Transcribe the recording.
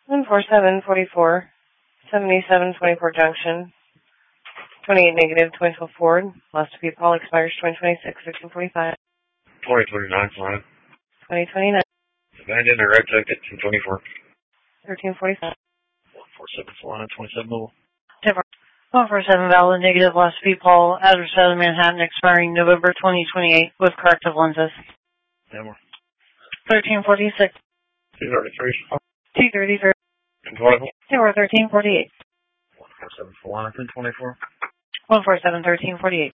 14744, 7724 Junction, 28 negative, 2012 Ford, Lost to be Paul, expires 2026, 1345. 2029 flying. 2029. Abandoned or red ticket, 224. 1345. 147 flying, 27 mobile. 147 valid negative, Lost to be Paul, address out of Manhattan, expiring November 2028 with corrective lenses. Denver. 1346. 233. 233. 24. Denver 1348. 147 flying, 1024. 147 1348.